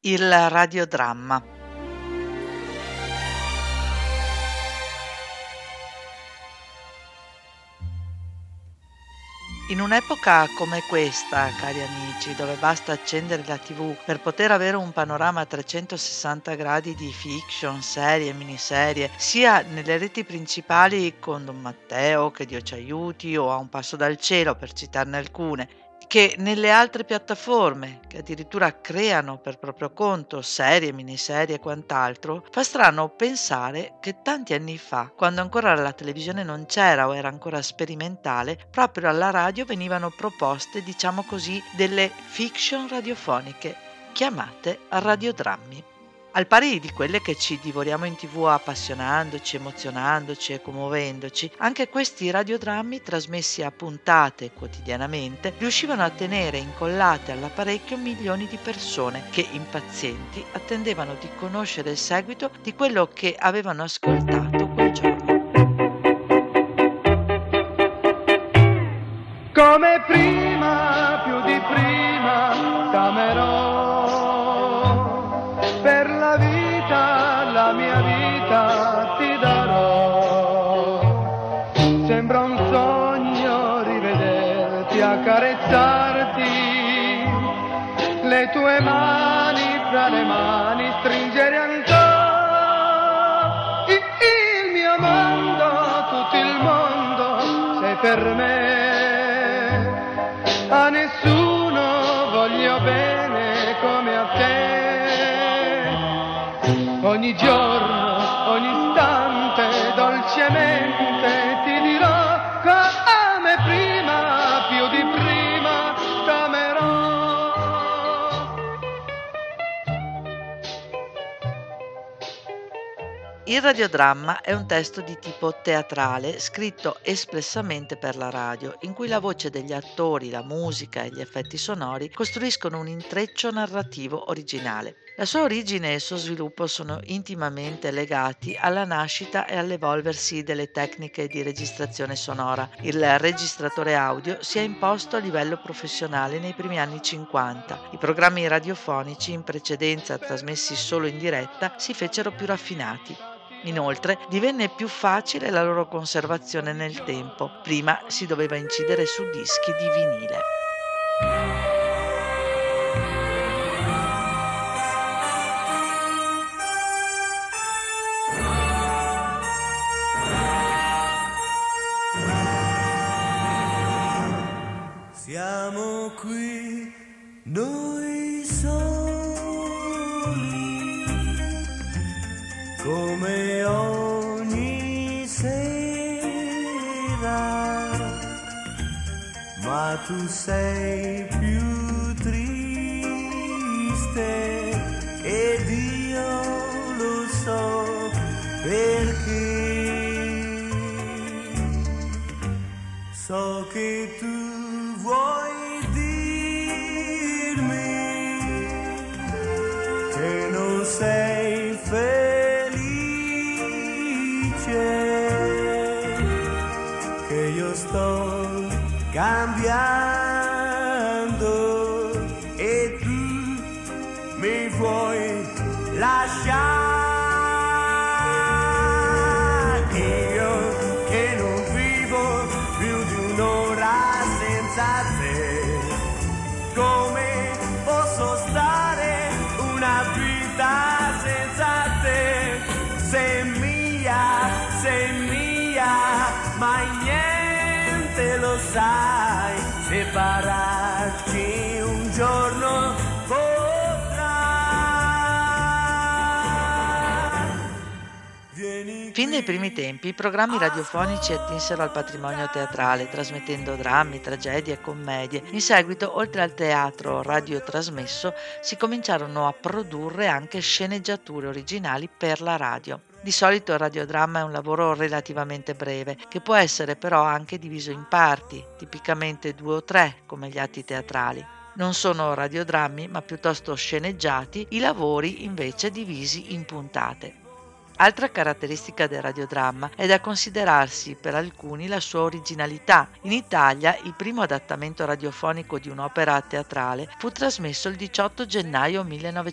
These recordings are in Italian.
Il radiodramma. In un'epoca come questa, cari amici, dove basta accendere la TV per poter avere un panorama a 360 gradi di fiction, serie, miniserie, sia nelle reti principali con Don Matteo, Che Dio ci aiuti o A un passo dal cielo, per citarne alcune, che nelle altre piattaforme, che addirittura creano per proprio conto serie, miniserie e quant'altro, fa strano pensare che tanti anni fa, quando ancora la televisione non c'era o era ancora sperimentale, proprio alla radio venivano proposte, diciamo così, delle fiction radiofoniche, chiamate radiodrammi. Al pari di quelle che ci divoriamo in TV appassionandoci, emozionandoci e commuovendoci, anche questi radiodrammi trasmessi a puntate quotidianamente riuscivano a tenere incollate all'apparecchio milioni di persone che, impazienti, attendevano di conoscere il seguito di quello che avevano ascoltato quel giorno. Come prima, più di prima, t'amerò. Per la vita, la mia vita ti darò. Sembra un sogno rivederti, accarezzarti, le tue mani fra le mani stringere ancora. Il mio mondo, tutto il mondo, sei per me. A nessuno voglio bene come a te. Ogni giorno, ogni istante, dolcemente ti dirò come prima, più di prima, t'amerò. Il radiodramma è un testo di tipo teatrale scritto espressamente per la radio, in cui la voce degli attori, la musica e gli effetti sonori costruiscono un intreccio narrativo originale. La sua origine e il suo sviluppo sono intimamente legati alla nascita e all'evolversi delle tecniche di registrazione sonora. Il registratore audio si è imposto a livello professionale nei primi anni 50. I programmi radiofonici, in precedenza trasmessi solo in diretta, si fecero più raffinati. Inoltre divenne più facile la loro conservazione nel tempo. Prima si doveva incidere su dischi di vinile. Siamo qui noi soli, come ogni sera, ma tu sei più triste ed io lo so perché. So che tu vuoi dirmi che non sei felice, che io sto cambiando e tu mi vuoi lasciare. Io che non vivo più di un'ora senza te, come posso stare una vita senza te? Sei mia, mai niente lo sai, separarci un giorno potrà. Fin dai primi tempi i programmi radiofonici attinsero al patrimonio teatrale, trasmettendo drammi, tragedie e commedie. In seguito, oltre al teatro radiotrasmesso, si cominciarono a produrre anche sceneggiature originali per la radio. Di solito il radiodramma è un lavoro relativamente breve, che può essere però anche diviso in parti, tipicamente 2 o 3, come gli atti teatrali. Non sono radiodrammi, ma piuttosto sceneggiati, i lavori invece divisi in puntate. Altra caratteristica del radiodramma è da considerarsi per alcuni la sua originalità. In Italia il primo adattamento radiofonico di un'opera teatrale fu trasmesso il 18 gennaio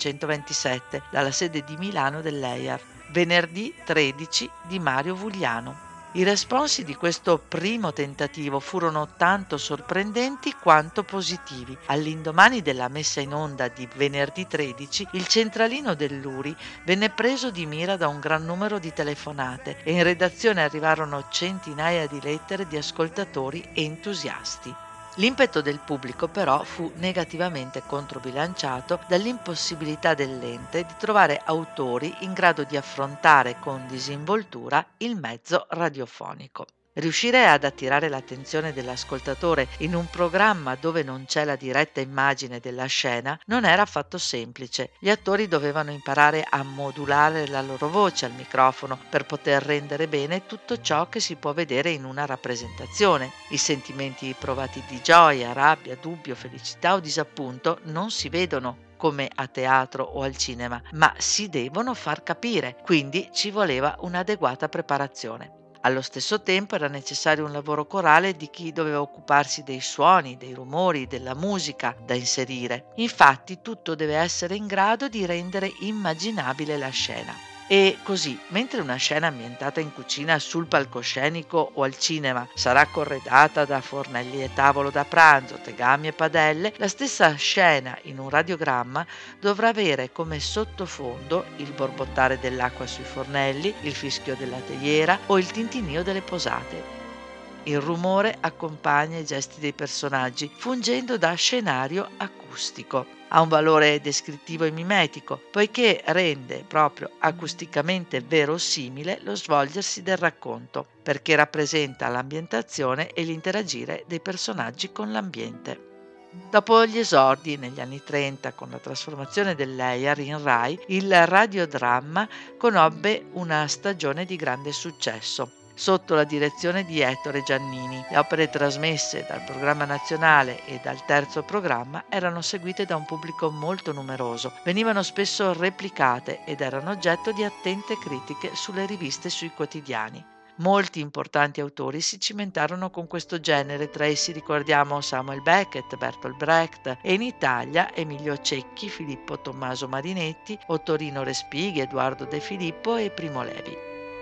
1927 dalla sede di Milano dell'EIAR, Venerdì 13 di Mario Vugliano. I responsi di questo primo tentativo furono tanto sorprendenti quanto positivi. All'indomani della messa in onda di Venerdì 13, il centralino dell'URI venne preso di mira da un gran numero di telefonate e in redazione arrivarono centinaia di lettere di ascoltatori entusiasti. L'impeto del pubblico però fu negativamente controbilanciato dall'impossibilità dell'ente di trovare autori in grado di affrontare con disinvoltura il mezzo radiofonico. Riuscire ad attirare l'attenzione dell'ascoltatore in un programma dove non c'è la diretta immagine della scena non era affatto semplice. Gli attori dovevano imparare a modulare la loro voce al microfono per poter rendere bene tutto ciò che si può vedere in una rappresentazione. I sentimenti provati di gioia, rabbia, dubbio, felicità o disappunto non si vedono come a teatro o al cinema, ma si devono far capire, quindi ci voleva un'adeguata preparazione. Allo stesso tempo era necessario un lavoro corale di chi doveva occuparsi dei suoni, dei rumori, della musica da inserire. Infatti tutto deve essere in grado di rendere immaginabile la scena. E così, mentre una scena ambientata in cucina sul palcoscenico o al cinema sarà corredata da fornelli e tavolo da pranzo, tegami e padelle, la stessa scena in un radiogramma dovrà avere come sottofondo il borbottare dell'acqua sui fornelli, il fischio della teiera o il tintinnio delle posate. Il rumore accompagna i gesti dei personaggi, fungendo da scenario acustico. Ha un valore descrittivo e mimetico, poiché rende proprio acusticamente verosimile lo svolgersi del racconto, perché rappresenta l'ambientazione e l'interagire dei personaggi con l'ambiente. Dopo gli esordi negli anni 30 con la trasformazione dell'EIAR in Rai, il radiodramma conobbe una stagione di grande successo. Sotto la direzione di Ettore Giannini, le opere trasmesse dal programma nazionale e dal terzo programma erano seguite da un pubblico molto numeroso, venivano spesso replicate ed erano oggetto di attente critiche sulle riviste e sui quotidiani. Molti importanti autori si cimentarono con questo genere, tra essi ricordiamo Samuel Beckett, Bertolt Brecht e in Italia Emilio Cecchi, Filippo Tommaso Marinetti, Ottorino Respighi, Edoardo De Filippo e Primo Levi.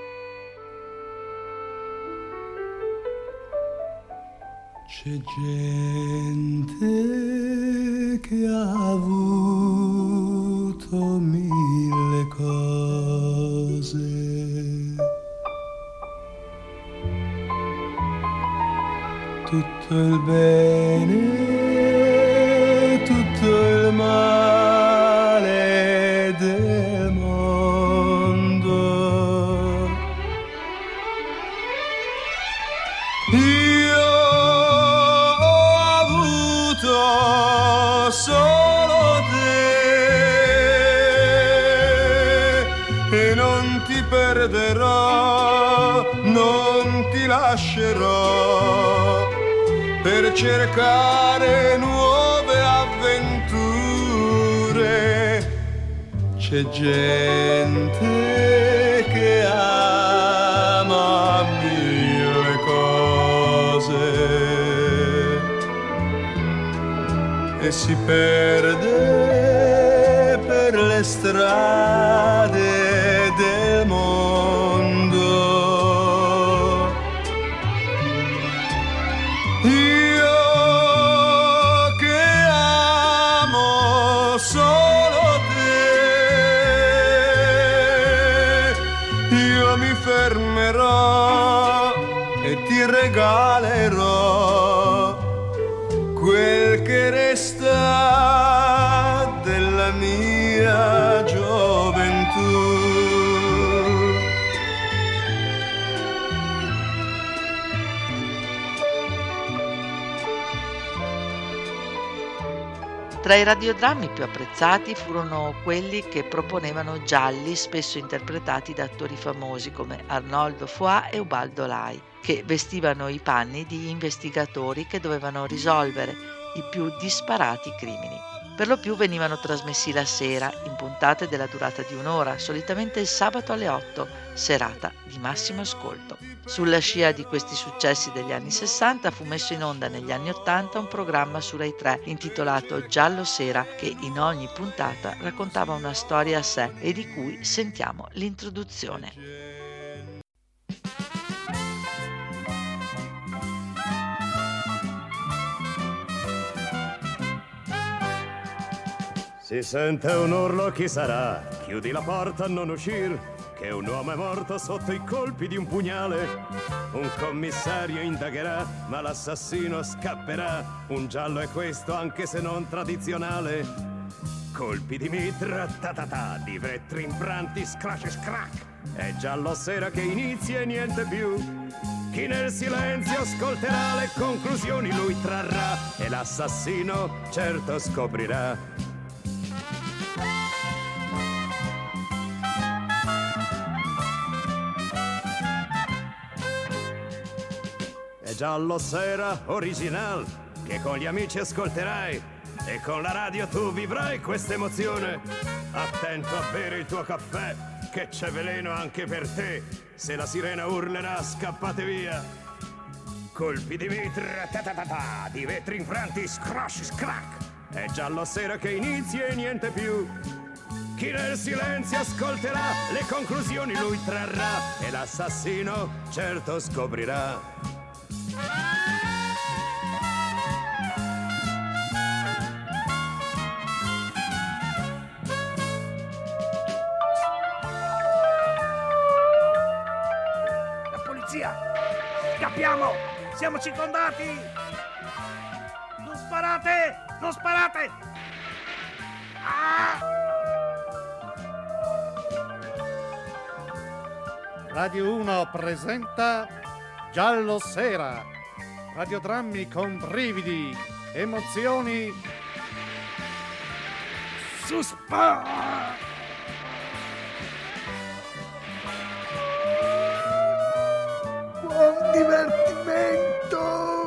C'è gente che ha avuto mille cose, tutto il bene, tutto il male del mondo. Solo te e non ti perderò, non ti lascerò per cercare nuove avventure. C'è gente che ama mille cose e si perde per le strade del mondo. Io che amo solo te, io mi fermerò e ti regalerò quel che resta della mia gioventù. Tra i radiodrammi più apprezzati furono quelli che proponevano gialli spesso interpretati da attori famosi come Arnoldo Foà e Ubaldo Lai, che vestivano i panni di investigatori che dovevano risolvere i più disparati crimini. Per lo più venivano trasmessi la sera, in puntate della durata di un'ora, solitamente il sabato alle 8, serata di massimo ascolto. Sulla scia di questi successi degli anni 60 fu messo in onda negli anni 80 un programma su Rai 3 intitolato Giallo Sera, che in ogni puntata raccontava una storia a sé e di cui sentiamo l'introduzione. Si sente un urlo, chi sarà? Chiudi la porta, non uscir, che un uomo è morto sotto i colpi di un pugnale. Un commissario indagherà, ma l'assassino scapperà. Un giallo è questo, anche se non tradizionale. Colpi di mitra, ta-ta-ta, di vetri infranti, scratch e scrack. È Giallo Sera che inizia e niente più. Chi nel silenzio ascolterà le conclusioni lui trarrà e l'assassino certo scoprirà. È Giallo Sera original che con gli amici ascolterai e con la radio tu vivrai questa emozione. Attento a bere il tuo caffè che c'è veleno anche per te. Se la sirena urlerà scappate via. Colpi di mitra, ta-ta-ta-ta, di vetri infranti, scratch, scrack. È Giallo Sera che inizia e niente più. Chi nel silenzio ascolterà le conclusioni lui trarrà e l'assassino certo scoprirà. La polizia! Scappiamo! Siamo circondati! Non sparate! Non sparate! Ah! Radio 1 presenta Giallo Sera, radiodrammi con brividi, emozioni, Buon divertimento!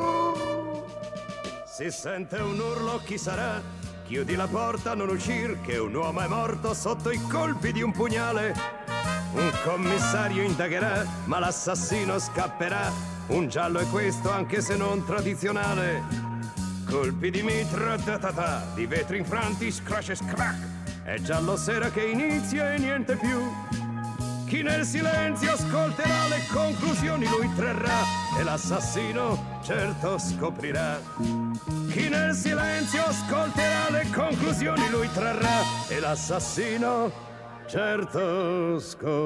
Si sente un urlo, chi sarà? Chiudi la porta, non uscir, che un uomo è morto sotto i colpi di un pugnale. Un commissario indagherà, ma l'assassino scapperà. Un giallo è questo, anche se non tradizionale. Colpi di mitra, ta-ta-ta, di vetri infranti, scratch e scrack. È Giallo Sera che inizia e niente più. Chi nel silenzio ascolterà le conclusioni lui trarrà e l'assassino certo scoprirà. Chi nel silenzio ascolterà le conclusioni lui trarrà e l'assassino certo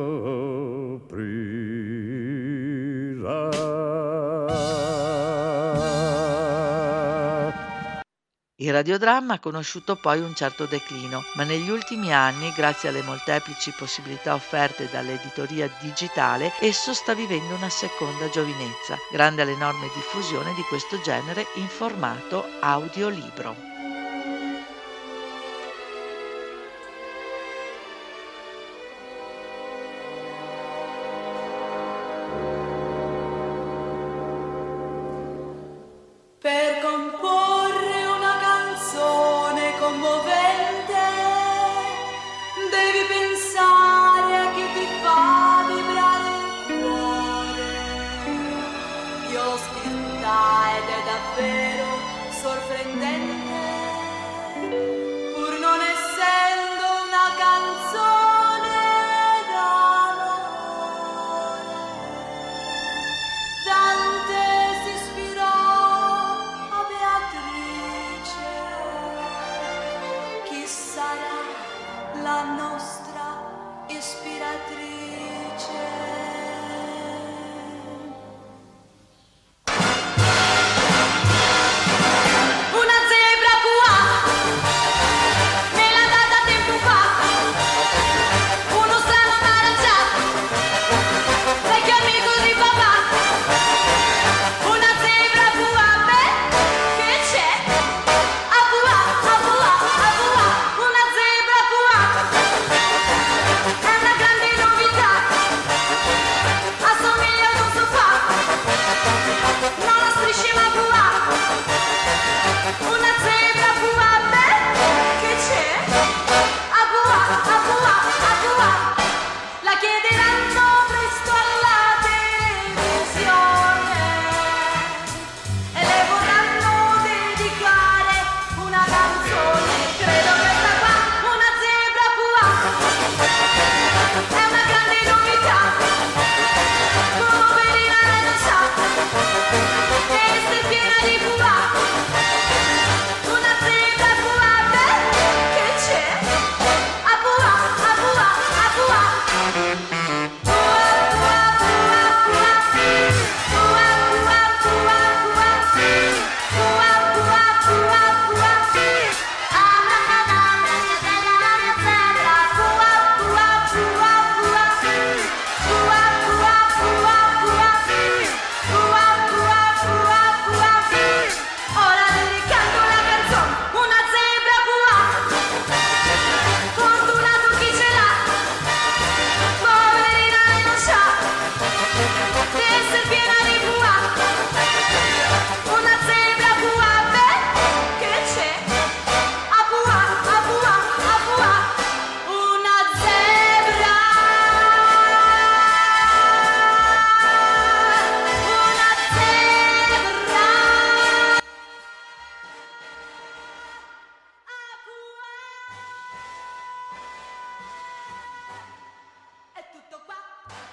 scoprirà. Il radiodramma ha conosciuto poi un certo declino, ma negli ultimi anni, grazie alle molteplici possibilità offerte dall'editoria digitale, esso sta vivendo una seconda giovinezza, grande all'enorme diffusione di questo genere in formato audiolibro. Per comporre una canzone commovente devi pensare a chi ti fa vibrare il cuore. Io scritta ed è davvero sorprendente, pur non essendo una canzone d'amore. Dante si ispirò a Beatrice, chi sarà la nostra ispiratrice?